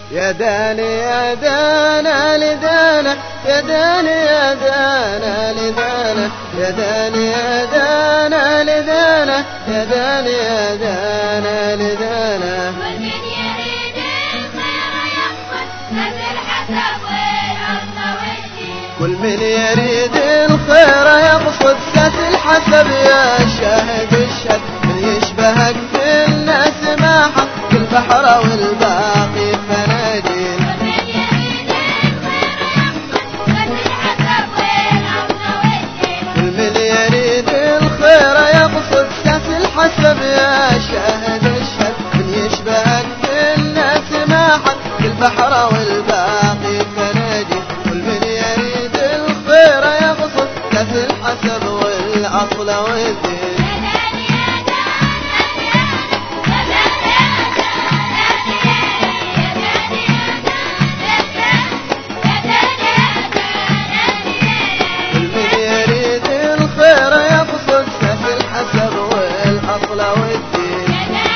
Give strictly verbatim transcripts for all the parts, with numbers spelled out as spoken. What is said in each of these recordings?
يا داني يا دانا لدانا يا داني يا دانا لدانا يا داني يا دانا لدانا يا داني يا دانا لدانا كل من يريد الخير يقصد كاس الحسب يا شاهد الشد من يشبهك في الناس ما حق البحر والباقي فناجيل كل من يريد الخير يقصد كاس الحسب يا شاهد الشد من يشبهك في الناس ما حق البحر والباقي فناجيل في الحسب والأصل والدين كل من يريد الخير يقصد في الحسب والأصل والدين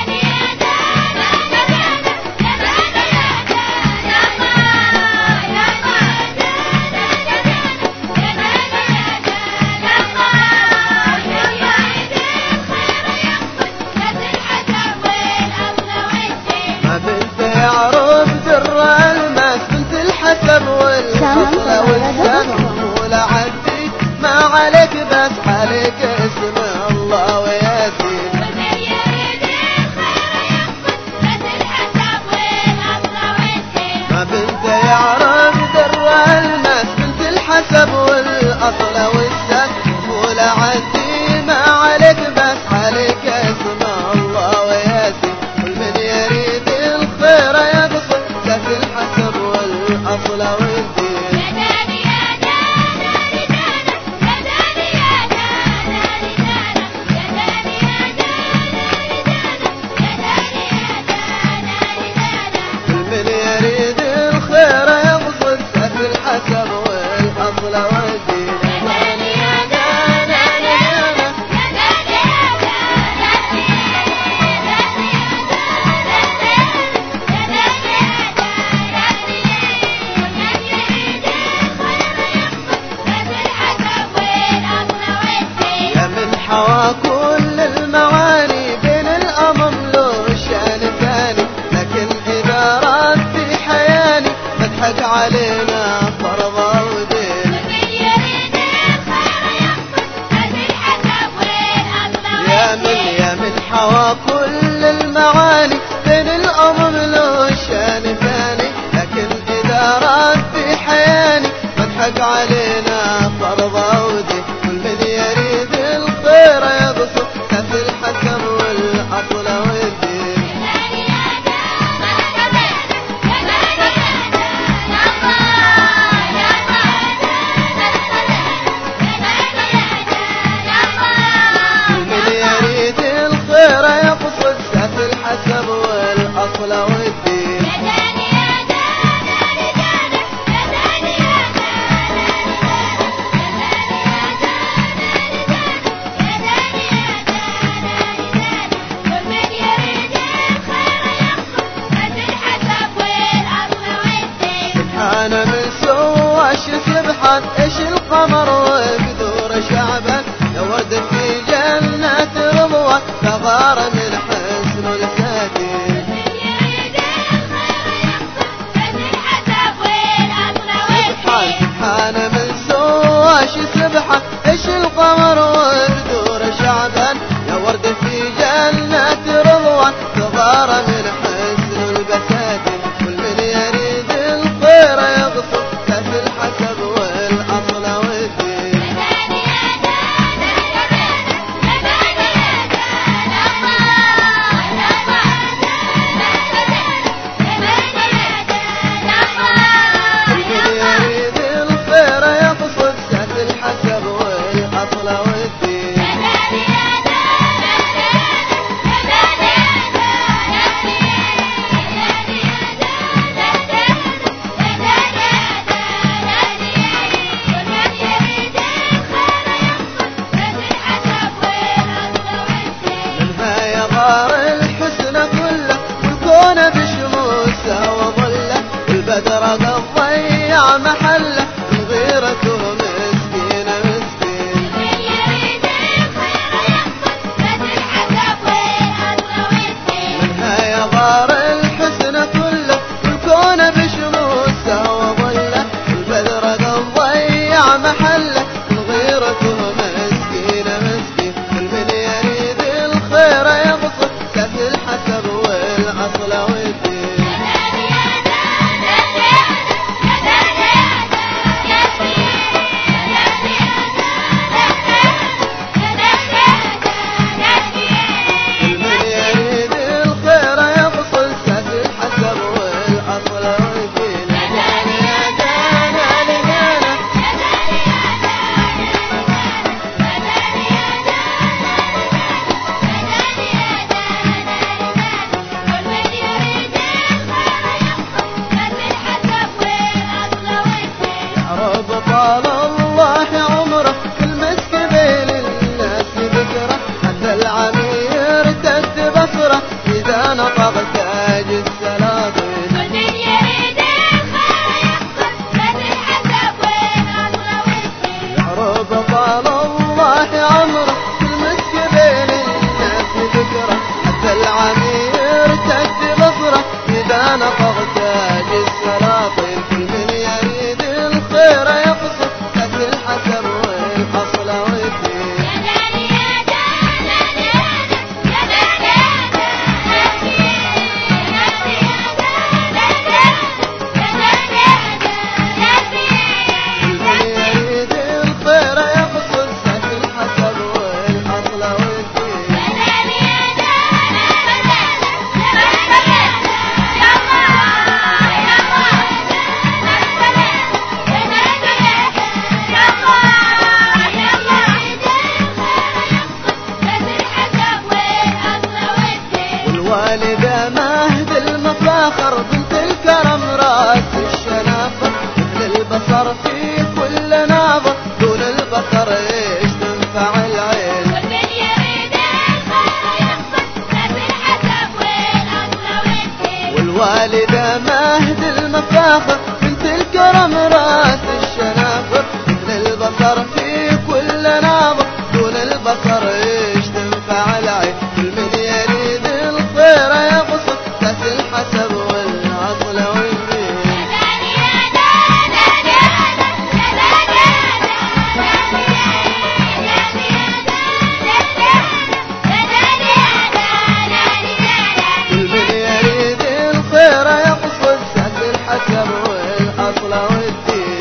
يعرف در الماس بنت الحسب والأصل والسهم ولا عدي ما عليك بس عليك اسم الله وياسين ما بنت يعرف در الماس بنت الحسب والأصل والسهم ولا عدي ما عليك بس عليك اسم الله وياسين كل من يريد الخير يقصد كاس الحسب والأصل والدين كل من يريد الخير يقصد كاس الحسب والأصل والدين حوى كل المعاني بين الأمم له شان ثاني لكن إذا راد في حياني تضحك علينا فرضا ودين يا من يا من حوى كل المعاني بين الأمم له شان ثاني لكن إذا راد في حياني تضحك علينا فرضا ودين كل من يريد الخير يقصد كاس الحسب والأصل والدين كل من يريد الخير يقصد كاس الحسب والأصل والدين أنا من سواش سبحان إيش القمر وبدور شعبك يود في جنة رضوان تغار من حسن الساتين سبحان من سواش سبحان إيش القمر وبدور شعبك يورد في جنة رضوان تغار من حسن البساتين كل من يريد الخير يقصد كاس الحسب والأصل والدين نطق تاج السلاطين كل من يريد الخير يقصد كاس الحسب والأصل والدين والدة مهد المفاخر بنت الكرم راس الشنافر مثل البصر في كل ناظر دون البصر ايش تنفع العين والمن يريد الخير يقصد كاس الحسب والأصل والدين والوالدة مهد المفاخر بنت الكرم راس الشنافر مثل البصر في كل ناظر دون البصر ايش تنفع العين والمن يريد الخير يقصد كاس الحسب والأصل والدين والمن يريد الخير يقصد كاس الحسب والأصل والدين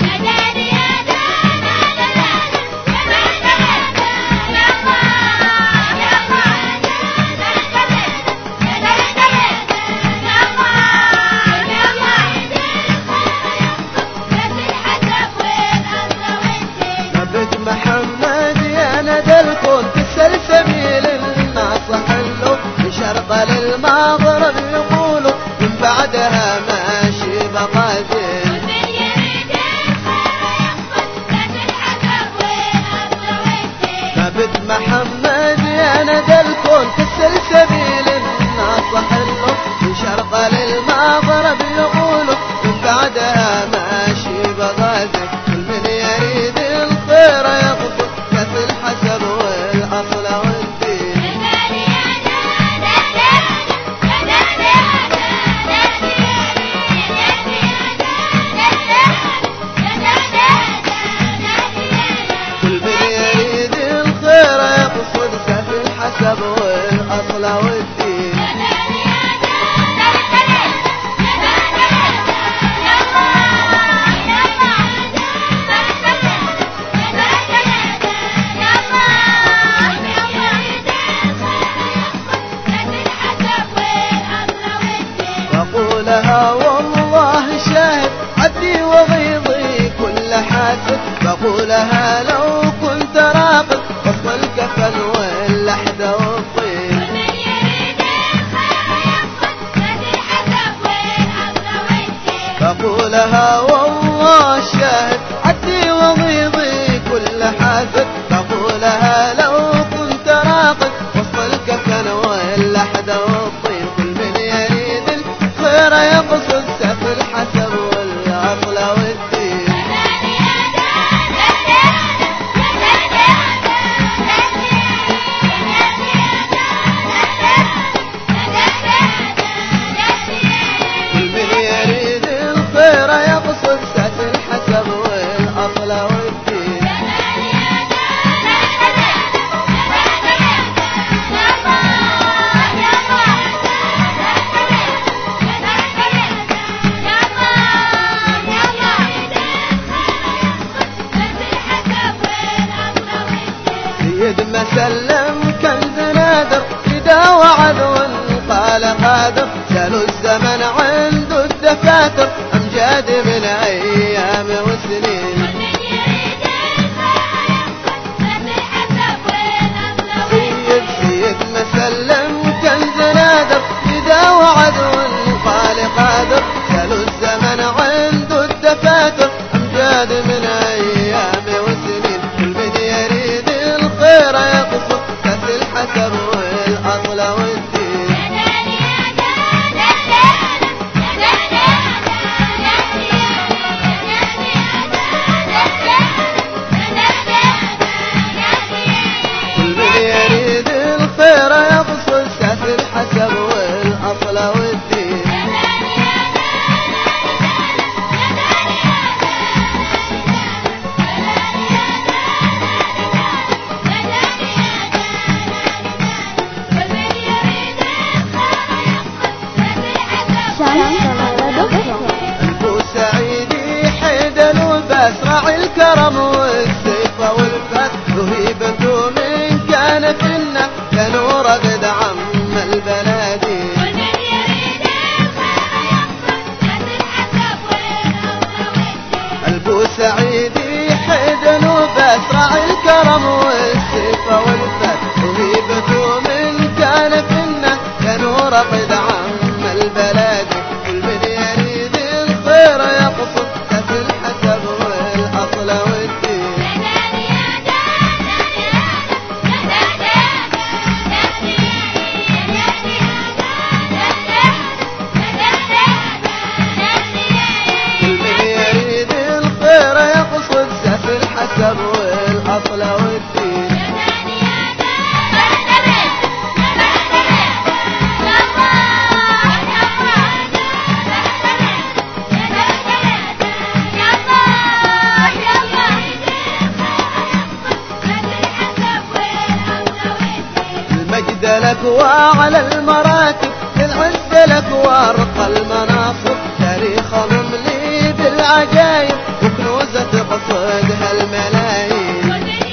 محمد يا ندى الكون في السلسبيل الناصح له بشرق للمغرب يقولوا من بعدها ماشي بقادين والمن يريد الخير يقصد كاس الحسب والأصل والدين ثابت محمد يا ندى الكون في السلسبيل الناصح له بشرق للمغرب يقولوا من بعدها ماشي بقادين والمن يريد الخير يقصد كاس الحسب والأصل والدين والمن يريد الخير يقصد كاس الحسب والأصل والدين بقولها والله شاهد عدي وغيظي كل حاسد بقولها لو كنت راقد وسط الكفن واللحد والطين والمن يريد الخير يقصد كاس الحسب والأصل والدين بقولها والله شاهد عدي وغيظي كل حاسد بقولها لو كنت راقد وسط الكفن واللحد والطين كل من يريد الخير يقصد سيف الحسب والأصل والدين كل من يريد الخير يقصد سيف الحسب والأصل والدين سيد مسلم كنز نادر إذا وعد قال قادر سالوا الزمن عنده الدفاتر أمجاد من أيام وسنين سيد سيد مسلم كنز نادر إذا وعد قال قادر سالوا الزمن عنده الدفاتر أمجاد من أيام وسنين كل من يريد الخير يقصد كاس الحسب والأصل والدين كل من يريد الخير يقصد كاس الحسب والأصل والدين البوسعيدي حيدر وبسرع الكرم والسيف والفت وهيبته من كان فينا كنور قد عم البلادي. البوسعيدي حيدر وبسرع الكرم والسيف والفت وهيبته من كان فينا كنور قد عم البلادي. كل من يريد الخير يقصد في الحسب والأصل والدين. كل من يريد الخير يقصد في الحسب والأصل والدين. المجد لك وعلى المراتب العز لك وارقى المناصب تاريخ مملي بالعجايب وكنوزة تقصدها الملايين.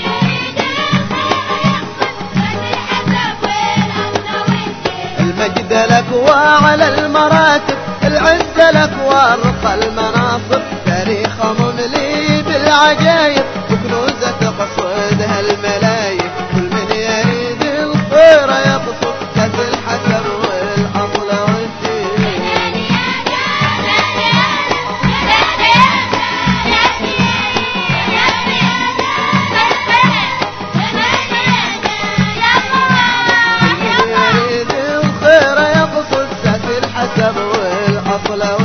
المجد لك وعلى المراتب العز لك وارقى المناصب تاريخ مملي بالعجايب وكنوزة تقصدها الملايين. كل من يريد الخير يقصد في الحسب والأصل والدين. كل من يريد الخير يقصد في الحسب والأصل